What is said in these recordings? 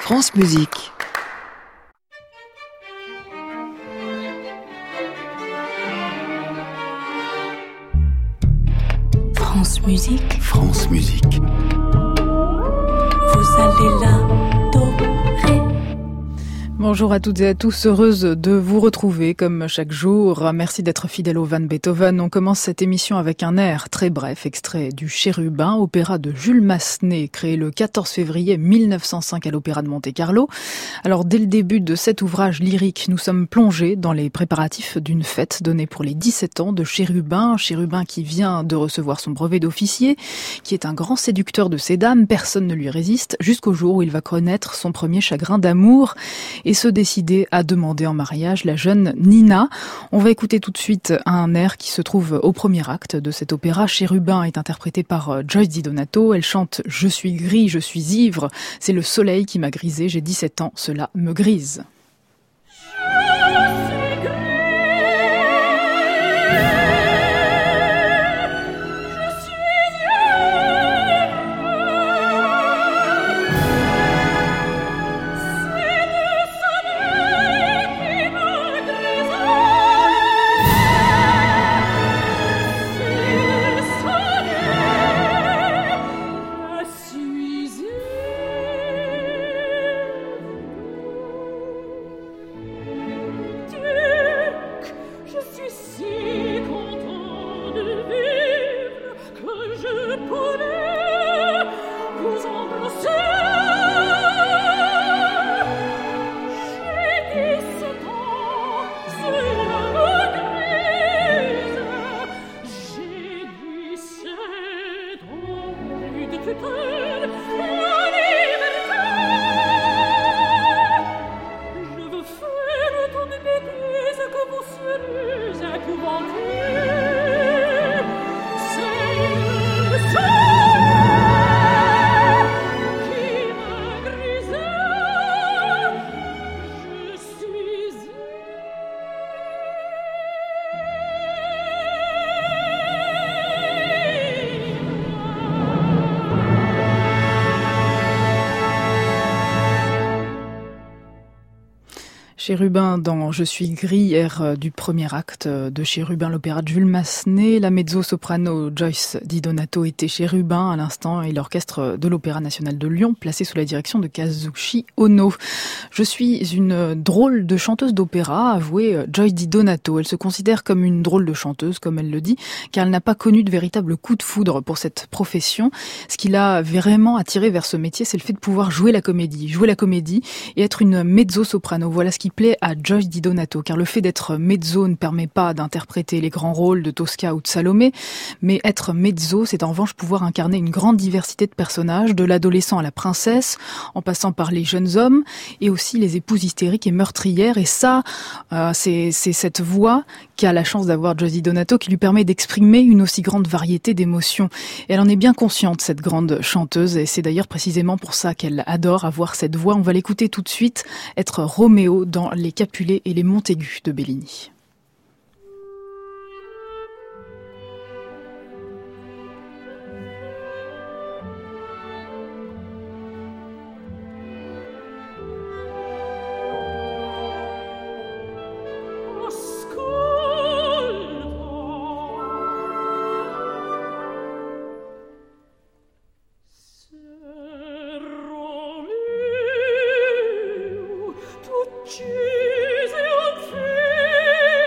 France Musique. France Musique. France Musique. Vous allez l'adorer. Bonjour à toutes et à tous, heureuse de vous retrouver comme chaque jour. Merci d'être fidèle au Van Beethoven. On commence cette émission avec un air très bref, extrait du Chérubin, opéra de Jules Massenet, créé le 14 février 1905 à l'Opéra de Monte-Carlo. Alors dès le début de cet ouvrage lyrique, nous sommes plongés dans les préparatifs d'une fête donnée pour les 17 ans de Chérubin. Chérubin qui vient de recevoir son brevet d'officier, qui est un grand séducteur de ces dames, personne ne lui résiste, jusqu'au jour où il va connaître son premier chagrin d'amour et se décider à demander en mariage la jeune Nina. On va écouter tout de suite un air qui se trouve au premier acte de cet opéra. Chérubin est interprété par Joyce Di Donato. Elle chante « Je suis gris, je suis ivre, c'est le soleil qui m'a grisé, j'ai 17 ans, cela me grise ». Chérubin dans Je suis gris, air du premier acte de Chérubin, l'opéra de Jules Massenet. La mezzo-soprano Joyce Di Donato était Chérubin à l'instant et l'orchestre de l'Opéra national de Lyon, placé sous la direction de Kazushi Ono. Je suis une drôle de chanteuse d'opéra, avouait Joyce Di Donato. Elle se considère comme une drôle de chanteuse, comme elle le dit, car elle n'a pas connu de véritable coup de foudre pour cette profession. Ce qui l'a vraiment attirée vers ce métier, c'est le fait de pouvoir jouer la comédie et être une mezzo-soprano. Voilà ce qui plaît à Joyce Di Donato, car le fait d'être mezzo ne permet pas d'interpréter les grands rôles de Tosca ou de Salomé, mais être mezzo, c'est en revanche pouvoir incarner une grande diversité de personnages, de l'adolescent à la princesse, en passant par les jeunes hommes, et aussi les épouses hystériques et meurtrières, et ça, c'est cette voix qu'a la chance d'avoir Joyce Di Donato qui lui permet d'exprimer une aussi grande variété d'émotions. Et elle en est bien consciente, cette grande chanteuse, et c'est d'ailleurs précisément pour ça qu'elle adore avoir cette voix. On va l'écouter tout de suite, être Roméo dans Les Capulets et les Montaigus de Bellini. Uccise un figlio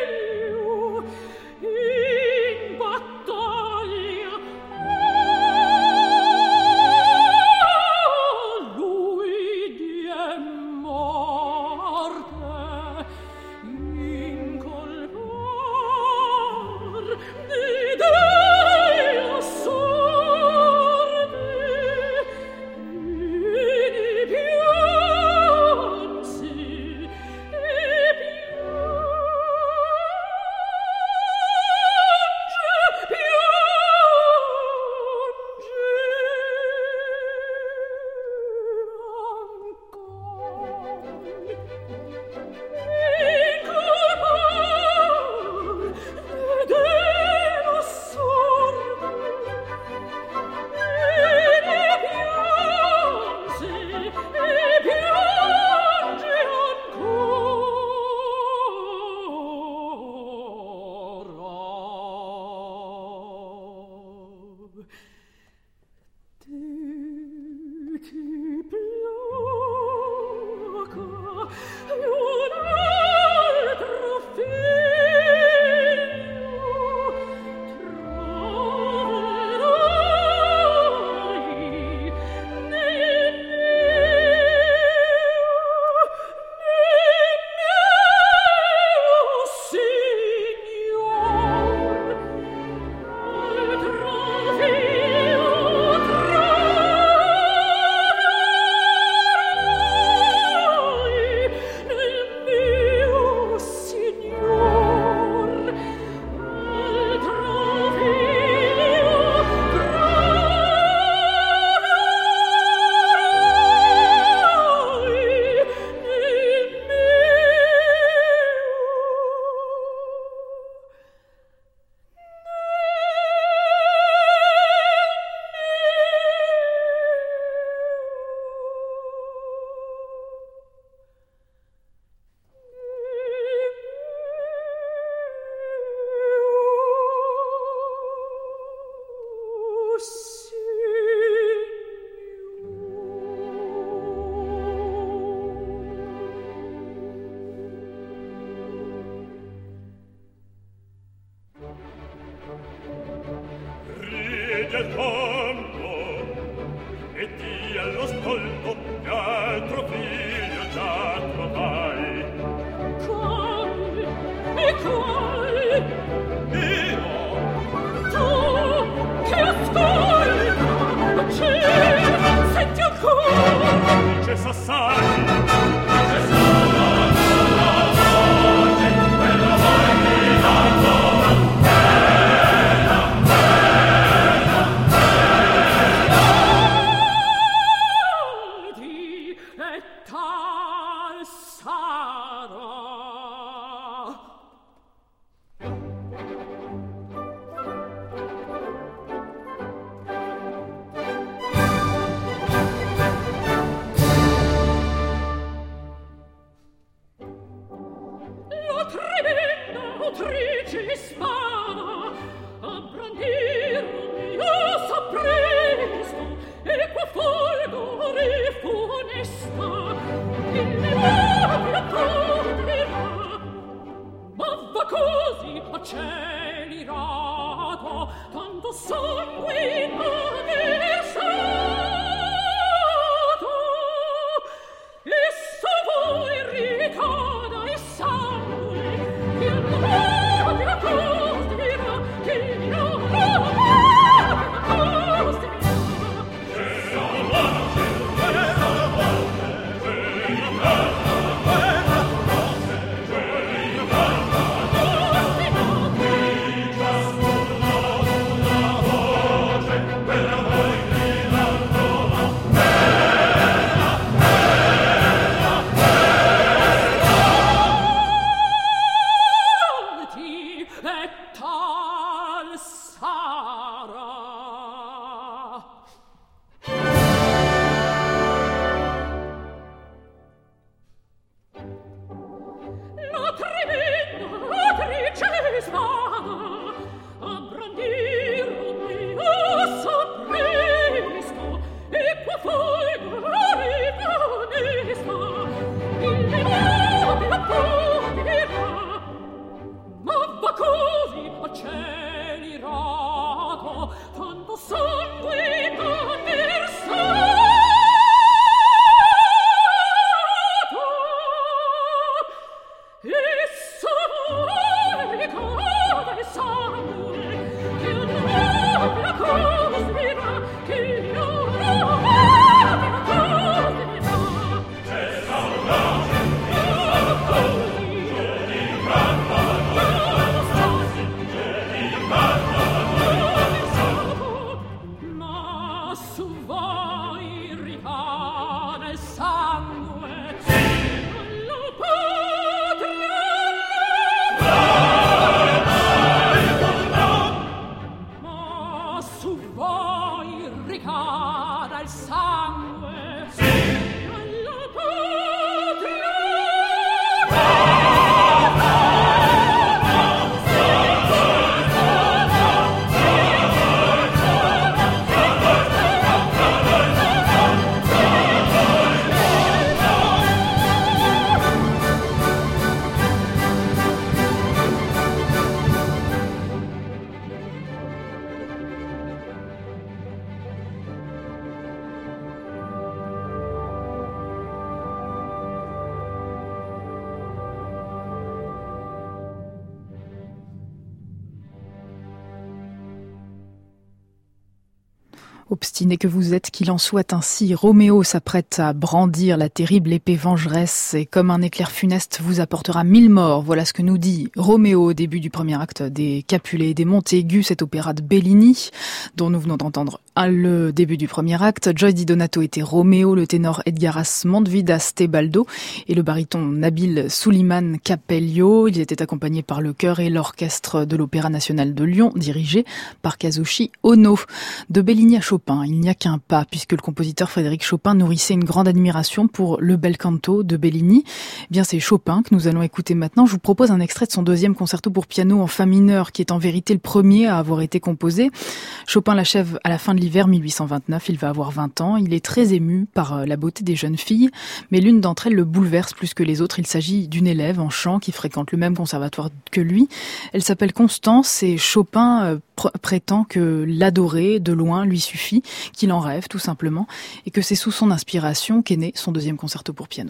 Obstiné que vous êtes, qu'il en soit ainsi, Roméo s'apprête à brandir la terrible épée vengeresse et comme un éclair funeste vous apportera 1000 morts. Voilà ce que nous dit Roméo au début du premier acte des Capulet et des Montaigu, cet opéra de Bellini dont nous venons d'entendre le début du premier acte. Joyce Di Donato était Roméo, le ténor Edgaras Mondvidas Tebaldo et le baryton Nabil Suliman Capellio. Ils étaient accompagnés par le chœur et l'orchestre de l'Opéra national de Lyon, dirigé par Kazushi Ono. De Bellini à Chopin, il n'y a qu'un pas, puisque le compositeur Frédéric Chopin nourrissait une grande admiration pour le bel canto de Bellini. Eh bien, c'est Chopin que nous allons écouter maintenant. Je vous propose un extrait de son deuxième concerto pour piano en fa mineur, qui est en vérité le premier à avoir été composé. Chopin l'achève à la fin de l'hiver 1829, il va avoir 20 ans. Il est très ému par la beauté des jeunes filles, mais l'une d'entre elles le bouleverse plus que les autres. Il s'agit d'une élève en chant qui fréquente le même conservatoire que lui. Elle s'appelle Constance et Chopin prétend que l'adorer de loin lui suffit, qu'il en rêve tout simplement, et que c'est sous son inspiration qu'est né son deuxième concerto pour piano.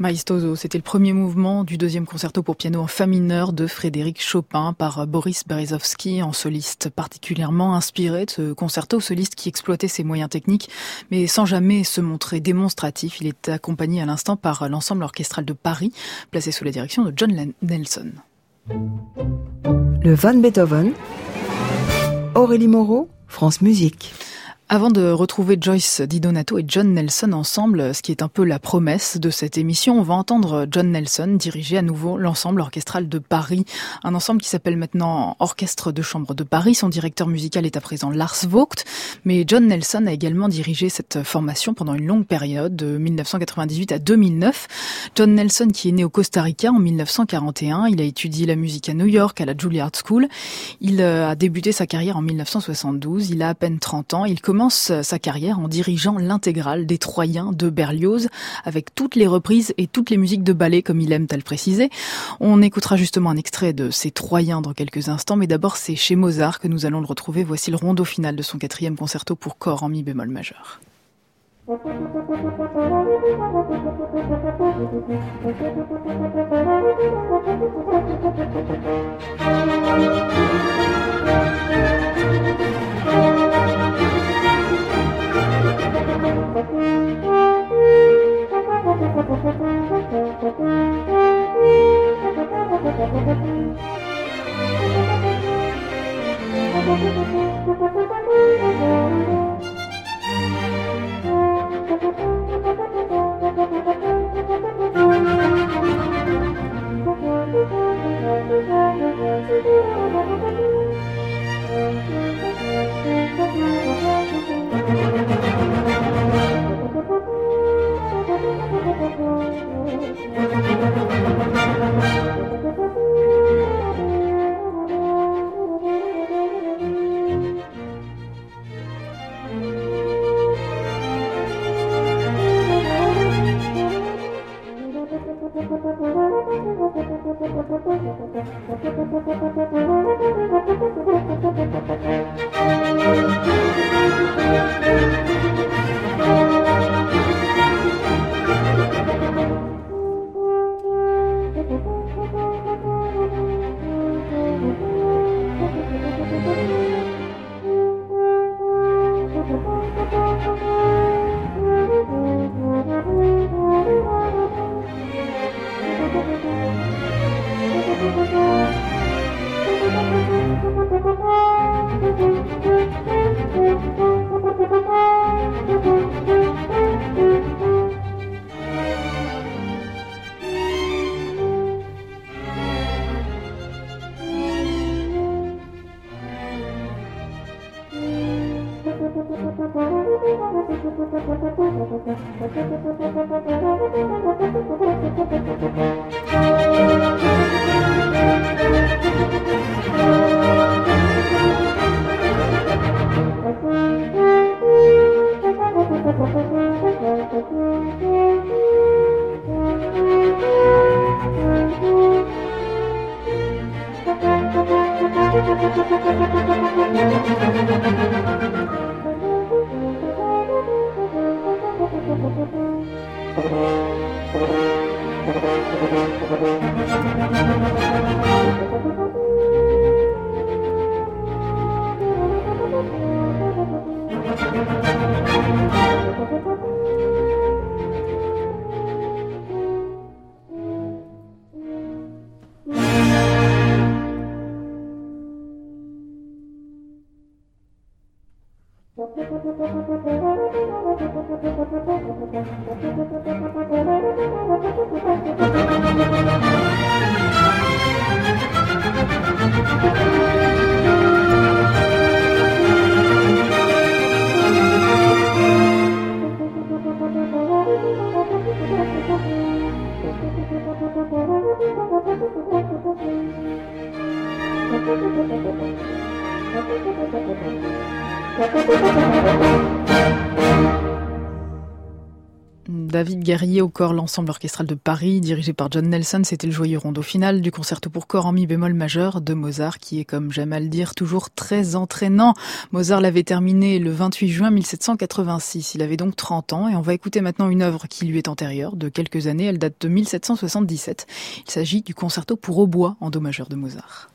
Maestoso, c'était le premier mouvement du deuxième concerto pour piano en fa mineur de Frédéric Chopin par Boris Berezovsky, en soliste particulièrement inspiré de ce concerto, soliste qui exploitait ses moyens techniques, mais sans jamais se montrer démonstratif. Il est accompagné à l'instant par l'ensemble orchestral de Paris, placé sous la direction de John Nelson. Le Van Beethoven, Aurélie Moreau, France Musique. Avant de retrouver Joyce Di Donato et John Nelson ensemble, ce qui est un peu la promesse de cette émission, on va entendre John Nelson diriger à nouveau l'ensemble orchestral de Paris, un ensemble qui s'appelle maintenant Orchestre de chambre de Paris. Son directeur musical est à présent Lars Vogt, mais John Nelson a également dirigé cette formation pendant une longue période, de 1998 à 2009. John Nelson, qui est né au Costa Rica en 1941, il a étudié la musique à New York, à la Juilliard School. Il a débuté sa carrière en 1972, il a à peine 30 ans, il commence sa carrière en dirigeant l'intégrale des Troyens de Berlioz, avec toutes les reprises et toutes les musiques de ballet, comme il aime à le préciser. On écoutera justement un extrait de ces Troyens dans quelques instants, mais d'abord c'est chez Mozart que nous allons le retrouver. Voici le rondo final de son 4e concerto pour corps en mi bémol majeur. David Guerrier au corps, l'ensemble orchestral de Paris, dirigé par John Nelson. C'était le joyeux rondo final du concerto pour corps en mi bémol majeur de Mozart, qui est, comme j'aime à le dire, toujours très entraînant. Mozart l'avait terminé le 28 juin 1786. Il avait donc 30 ans et on va écouter maintenant une œuvre qui lui est antérieure, de quelques années. Elle date de 1777. Il s'agit du concerto pour hautbois en do majeur de Mozart.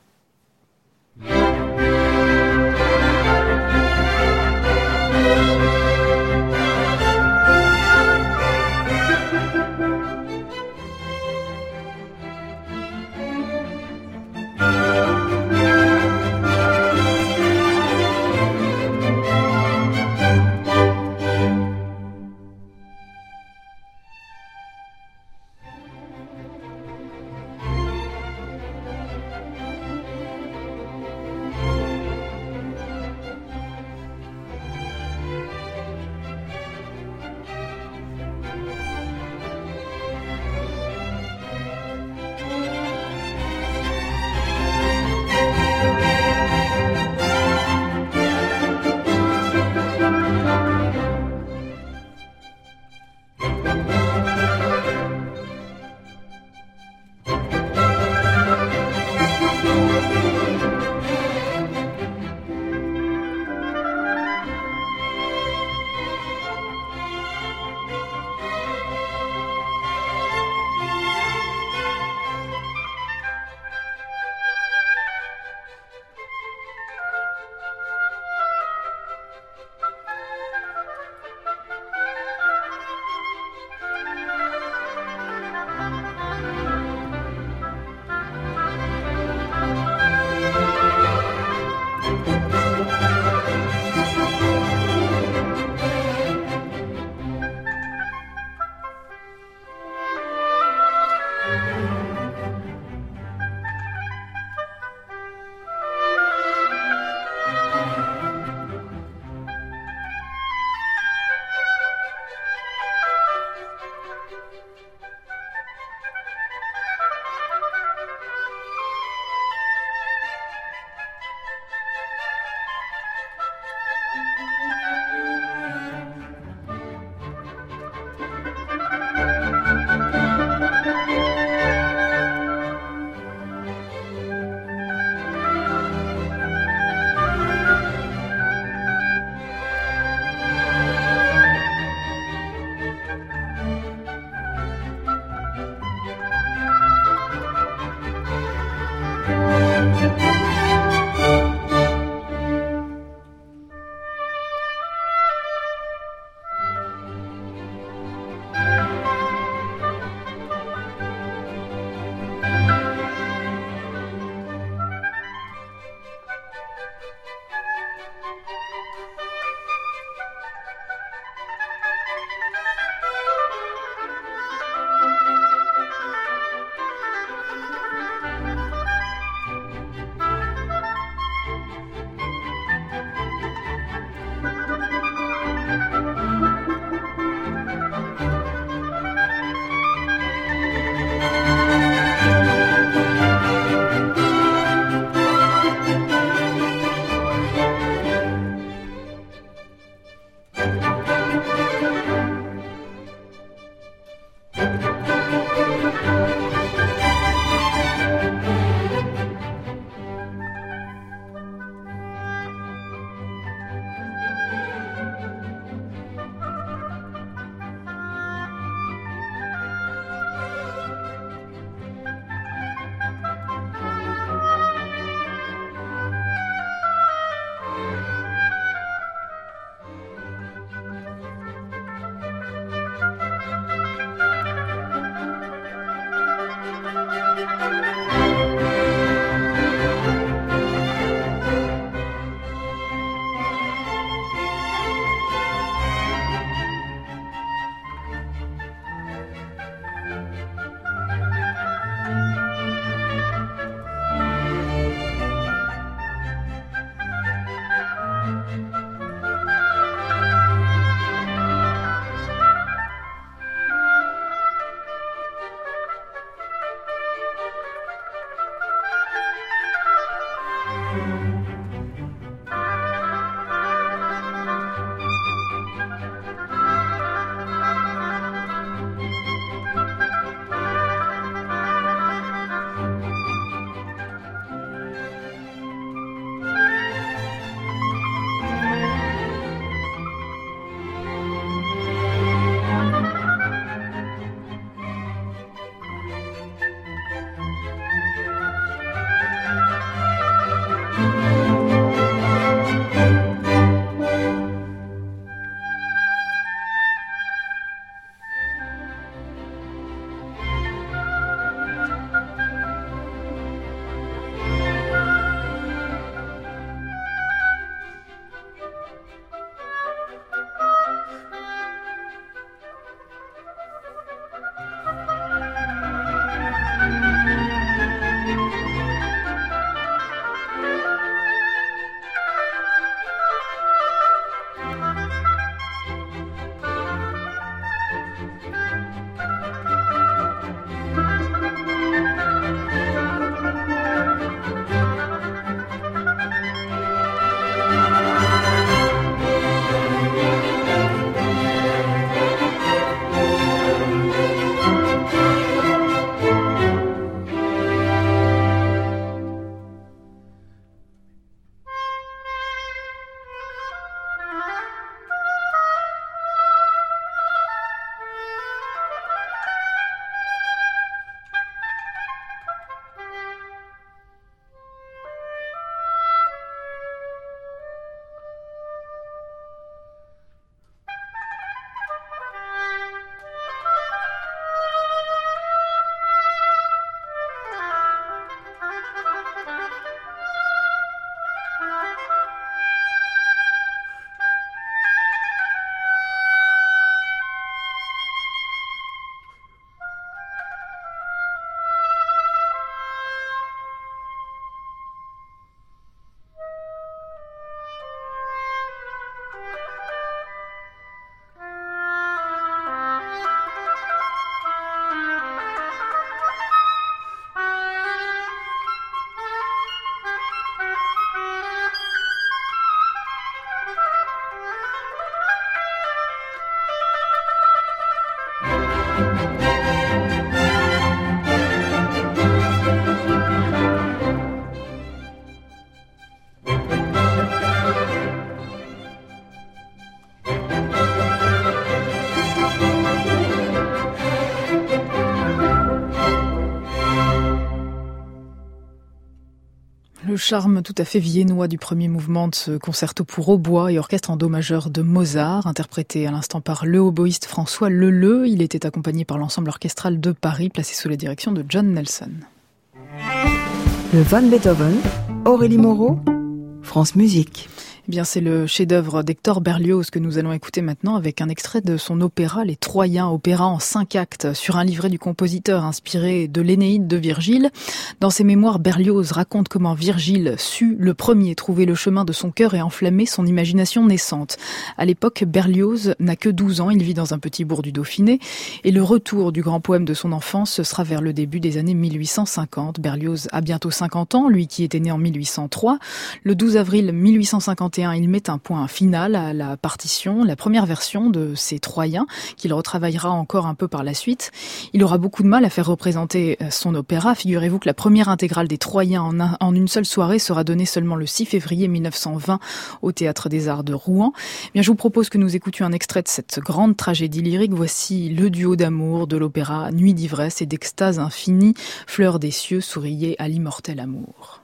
Le charme tout à fait viennois du premier mouvement de ce concerto pour hautbois et orchestre en do majeur de Mozart, interprété à l'instant par le hautboïste François Leleu. Il était accompagné par l'ensemble orchestral de Paris, placé sous la direction de John Nelson. Le Van Beethoven, Aurélie Moreau, France Musique. Eh bien, c'est le chef-d'œuvre d'Hector Berlioz que nous allons écouter maintenant avec un extrait de son opéra Les Troyens, opéra en 5 actes sur un livret du compositeur inspiré de l'Énéide de Virgile. Dans ses mémoires, Berlioz raconte comment Virgile sut le premier trouver le chemin de son cœur et enflammer son imagination naissante. À l'époque, Berlioz n'a que 12 ans, il vit dans un petit bourg du Dauphiné et le retour du grand poème de son enfance ce sera vers le début des années 1850. Berlioz a bientôt 50 ans, lui qui était né en 1803. Le 12 avril 1851, il met un point final à la partition, la première version de ces Troyens, qu'il retravaillera encore un peu par la suite. Il aura beaucoup de mal à faire représenter son opéra. Figurez-vous que la première intégrale des Troyens en une seule soirée sera donnée seulement le 6 février 1920 au Théâtre des Arts de Rouen. Bien, je vous propose que nous écoutions un extrait de cette grande tragédie lyrique. Voici le duo d'amour de l'opéra Nuit d'ivresse et d'extase infinie, Fleur des cieux, souriez à l'immortel amour.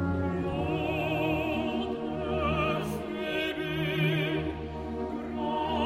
Oh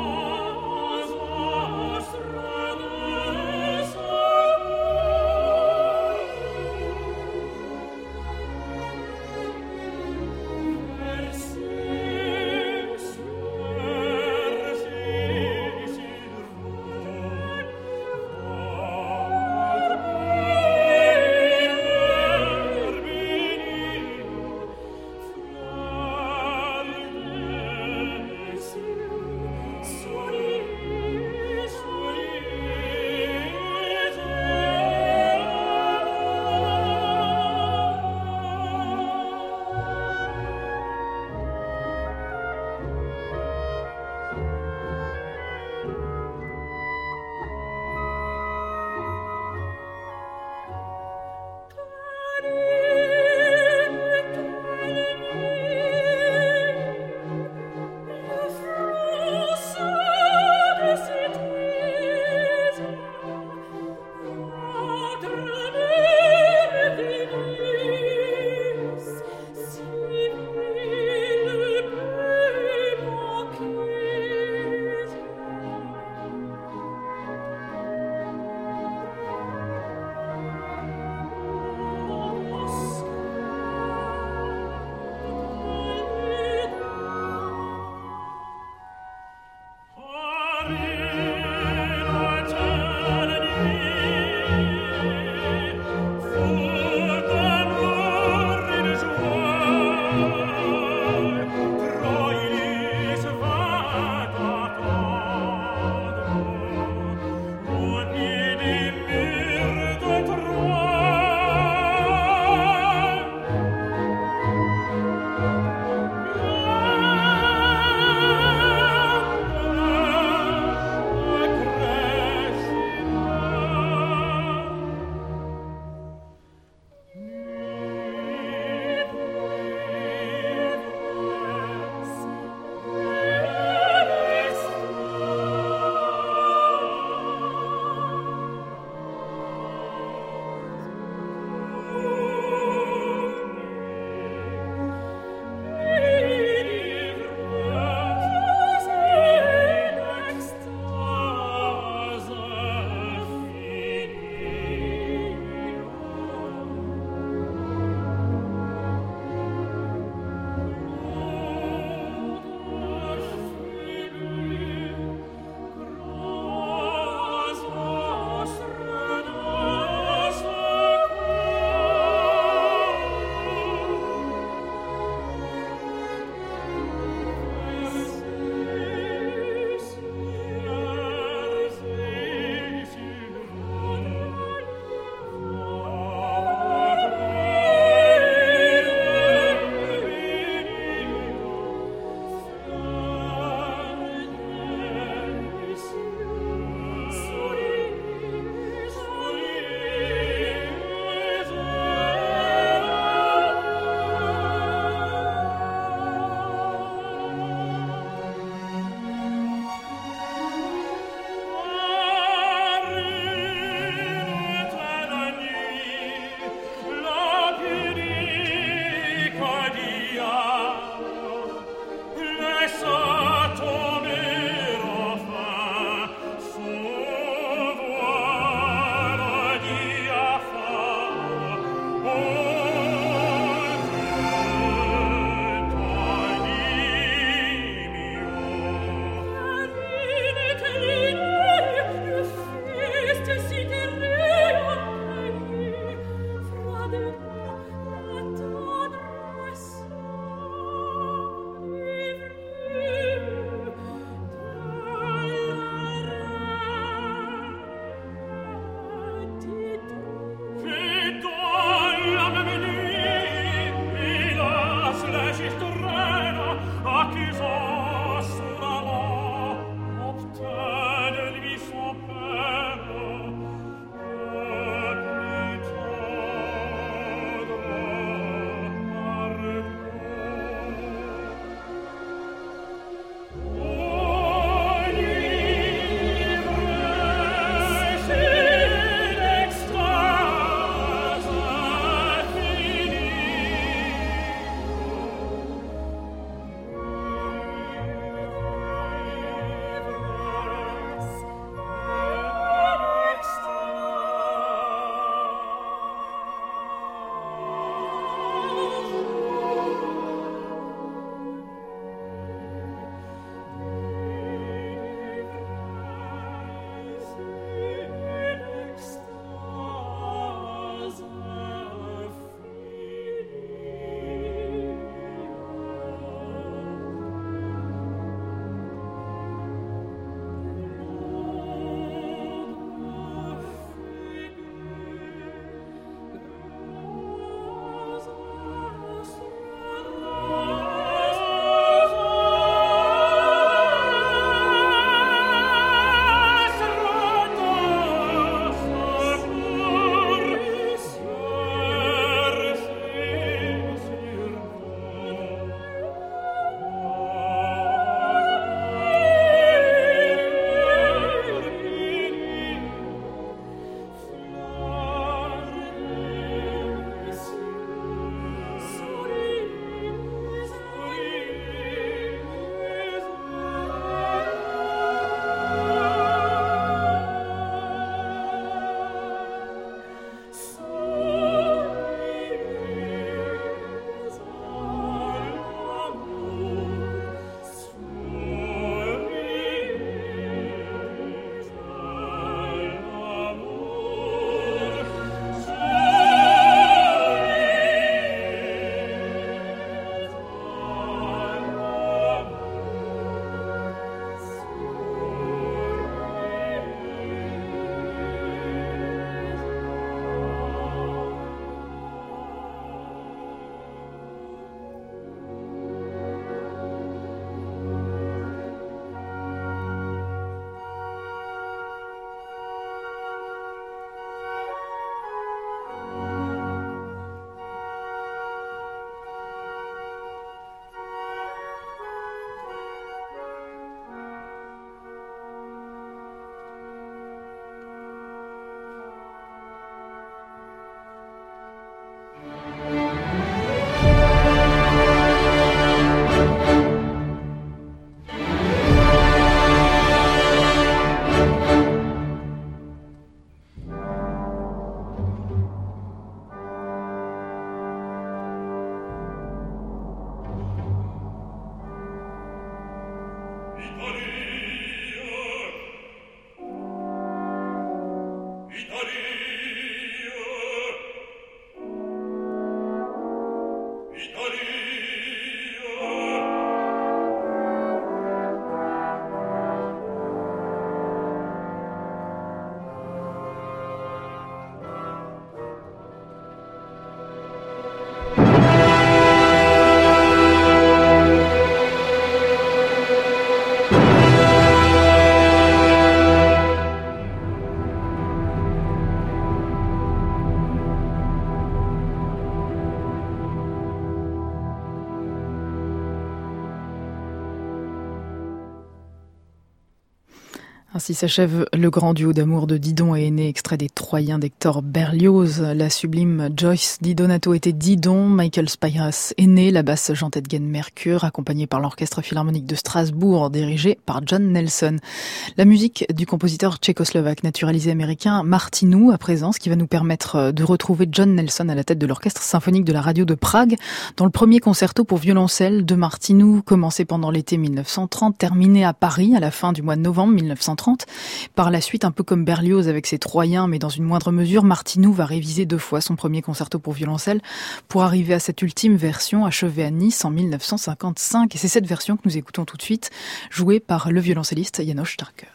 Ainsi s'achève le grand duo d'amour de Didon et Aîné, extrait des Troyens d'Hector Berlioz. La sublime Joyce Di Donato était Didon, Michael Spyras Aîné, la basse Jean Tedgen Mercure, accompagné par l'Orchestre Philharmonique de Strasbourg, dirigé par John Nelson. La musique du compositeur tchécoslovaque naturalisé américain Martinu, à présent, ce qui va nous permettre de retrouver John Nelson à la tête de l'Orchestre symphonique de la radio de Prague, dans le premier concerto pour violoncelle de Martinu, commencé pendant l'été 1930, terminé à Paris à la fin du mois de novembre 1930. Par la suite, un peu comme Berlioz avec ses Troyens, mais dans une moindre mesure, Martinu va réviser 2 fois son premier concerto pour violoncelle pour arriver à cette ultime version achevée à Nice en 1955. Et c'est cette version que nous écoutons tout de suite, jouée par le violoncelliste János Starker.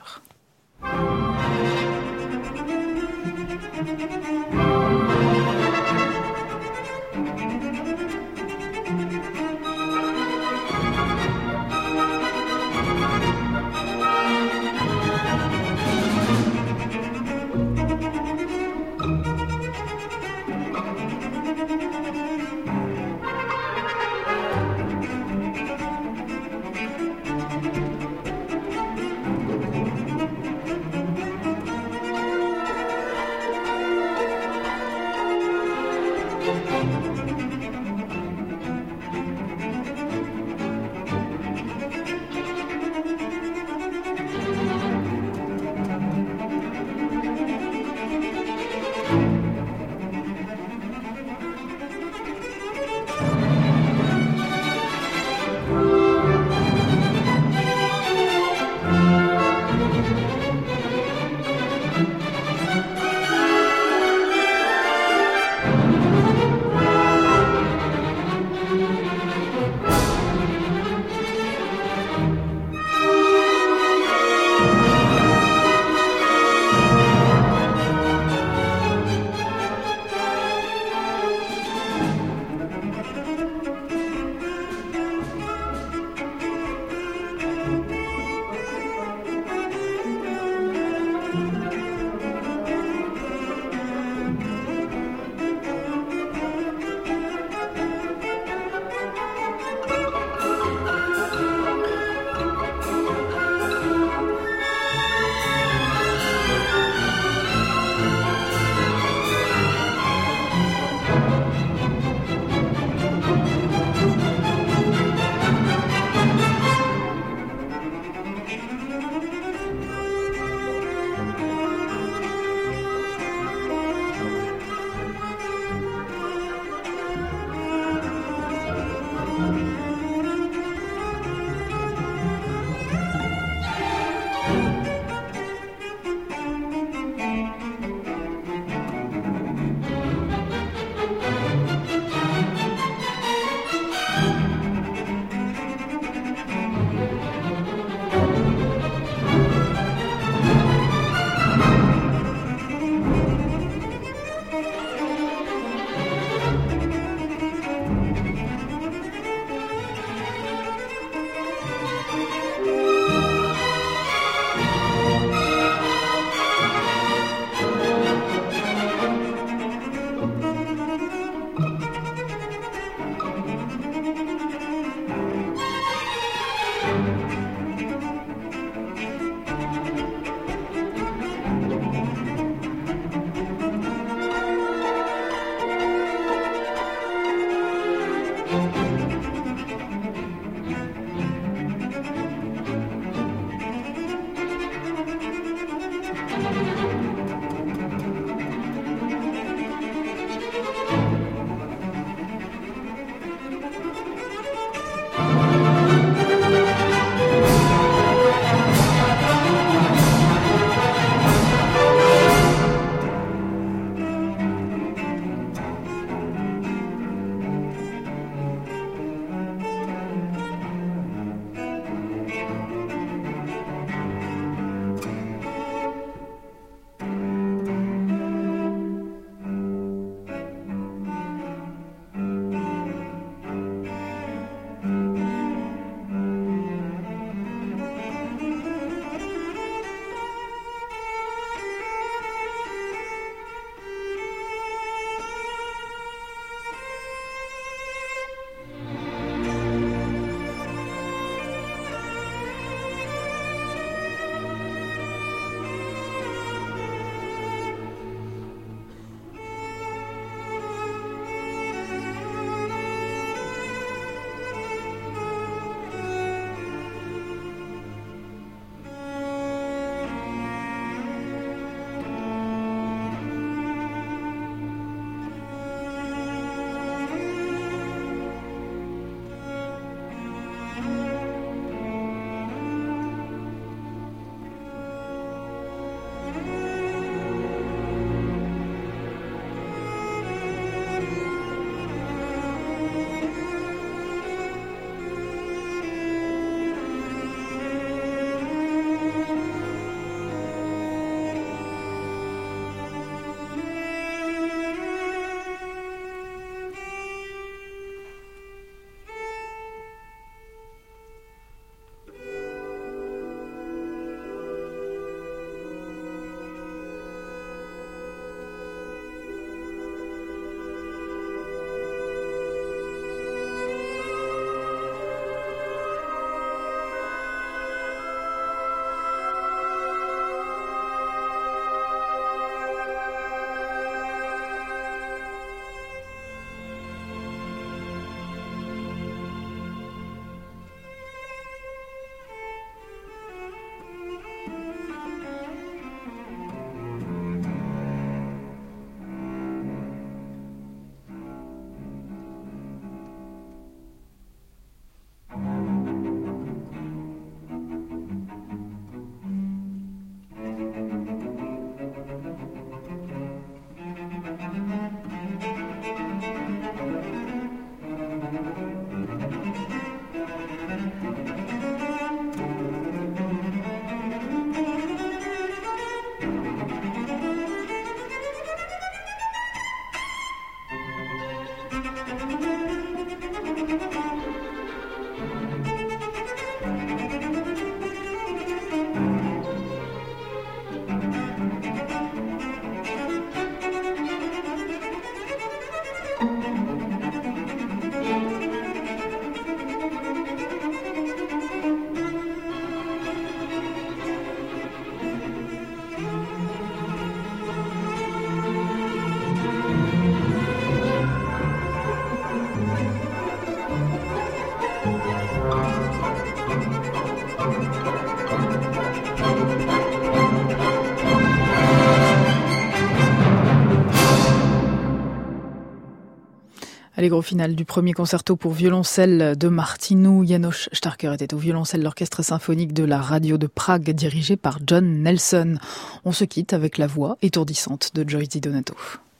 Allegro final du premier concerto pour violoncelle de Martinu. János Starker était au violoncelle, l'orchestre symphonique de la radio de Prague, dirigé par John Nelson. On se quitte avec la voix étourdissante de Joyce Di Donato.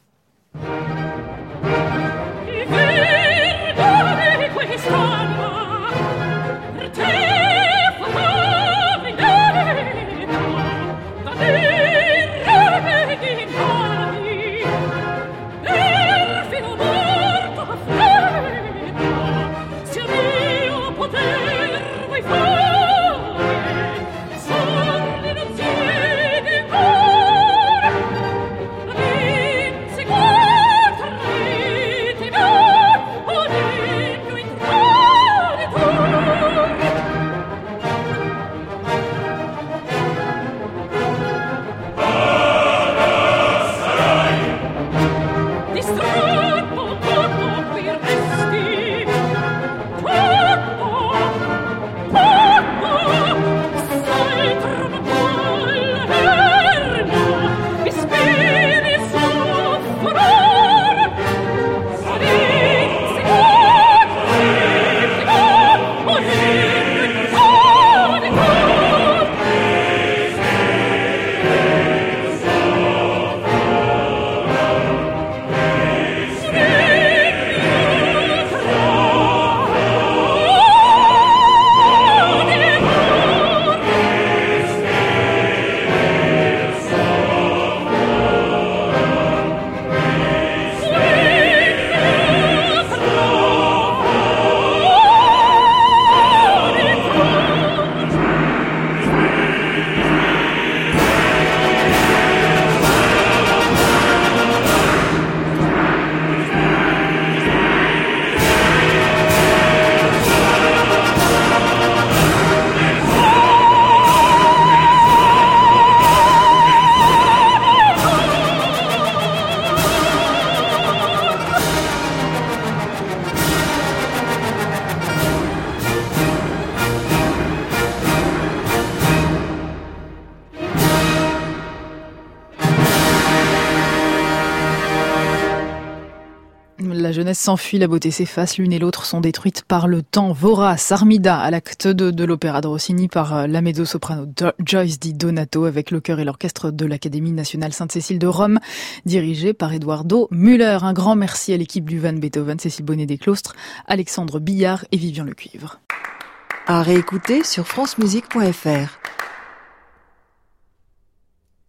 La jeunesse s'enfuit, la beauté s'efface, l'une et l'autre sont détruites par le temps. Vorace, Armida, à l'acte 2 de l'opéra de Rossini par la mezzo-soprano Joyce Di Donato avec le chœur et l'orchestre de l'Académie nationale Sainte-Cécile de Rome, dirigé par Eduardo Müller. Un grand merci à l'équipe du Van Beethoven, Cécile Bonnet-Desclostres, Alexandre Billard et Vivian Lecuivre. À réécouter sur francemusique.fr.